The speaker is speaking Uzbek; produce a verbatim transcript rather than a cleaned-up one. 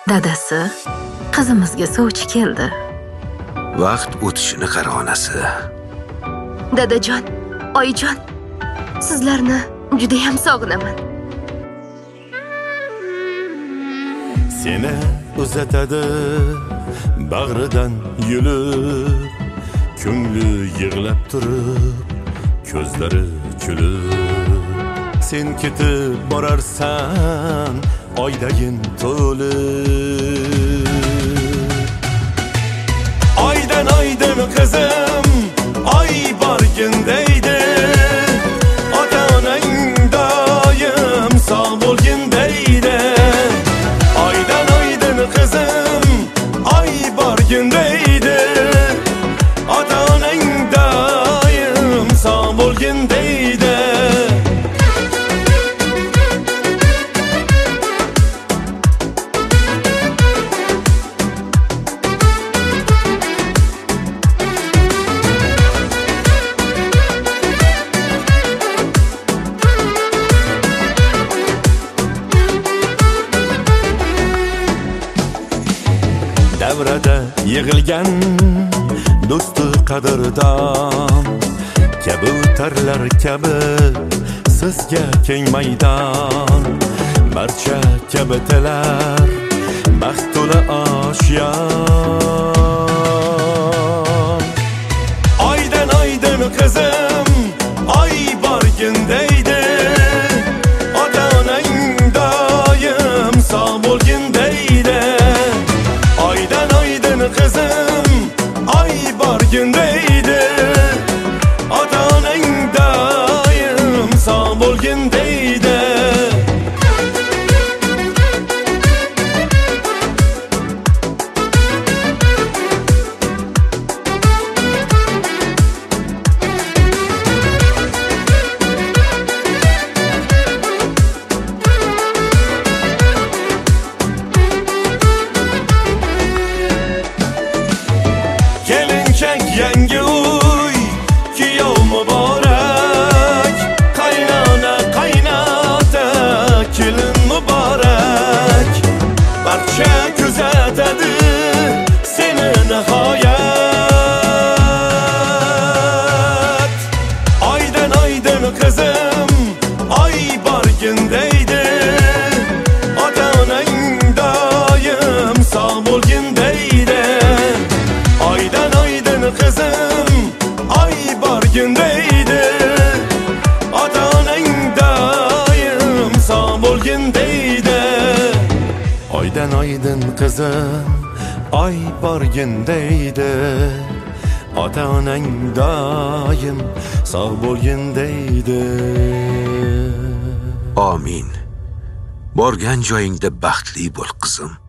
Dadasi, qizimizga sovchi keldi. Vaqt o'tishini qara onasi. Dadajon, oyijon, sizlarni juda ham sog'inaman. Seni uzatadi bag'ridan yulib, ko'ngli yig'lab turib, ko'zlari kulib. Sen ketib borarsan oydayin to'lib. Oydan oydin qizim, oy borgindaydi, ota-onang doim sog' bo'lgindaydi. Oydan oydin qizim, oy borgindaydi, ota-onang doim sog' bo'lgindaydi. Davrada yig'ilgan do'sti qadrdon, kabutarlar kabi sizga keng maydon. Barcha kabutalar baxt to'la oshyon. Oydan oydin qizim, oy borgindaydi, ota-onang doim sog' bo'lgindaydi. Oydan oydin qizim, oy borgindaydi, ota-onang doim sog' bo'lgindaydi. Yangi uy, kuyov muborak, qaynona qaynota, kelin muborak. Barcha kuzatadi seni nihoyat. Oydan oydin qizim, oy borgindaydi, ota-onang doim sog' bo'lgindaydi. Oydan oydin qizim, oy borgindaydi, ota-onang doim sog' bo'lgindaydi. Oydan oydin qizim, oy borgindaydi, ota-onang doim sog' bo'lgindaydi. Amin. Borgan joyingda baxtli bo'l qizim.